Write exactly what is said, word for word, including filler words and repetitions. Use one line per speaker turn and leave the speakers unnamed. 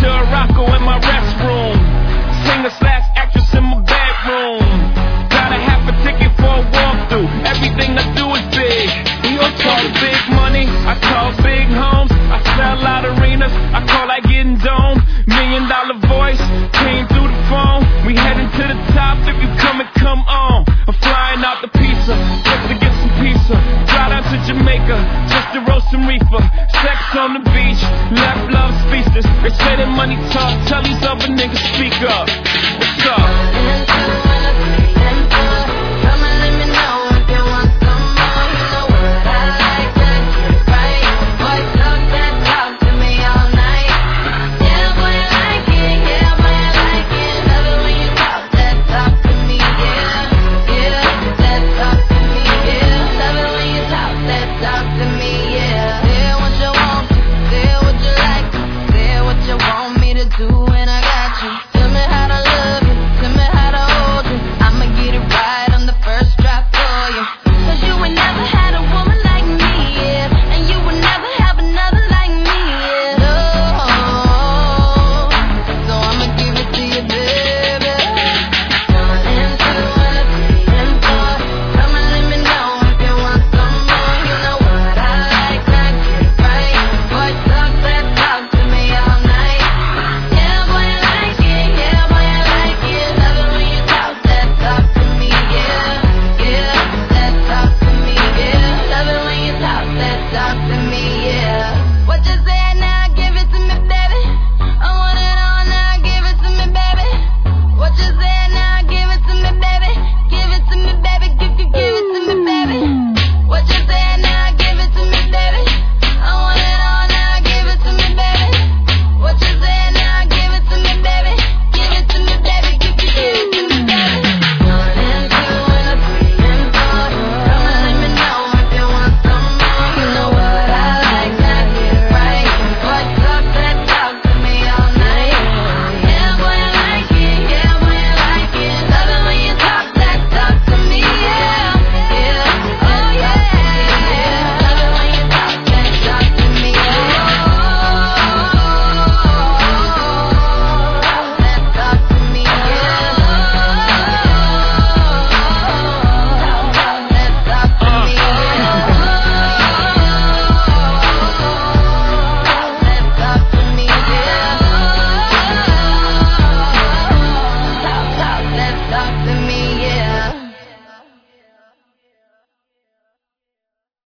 a Rocco in my restroom. Singer slash actress in my bedroom. Got a half a ticket for a walkthrough. Everything I do is big. We all talk big money, I talk big homes. I sell out arenas, I call that getting dome. Million dollar voice, came through the phone. We heading to the top, if you come and come on. I'm flying out the pizza, just to get some pizza. Fly down to Jamaica, just to roast some reefer. Sex on the beach, left love speechless. They say that money talk, tell these other niggas speak up.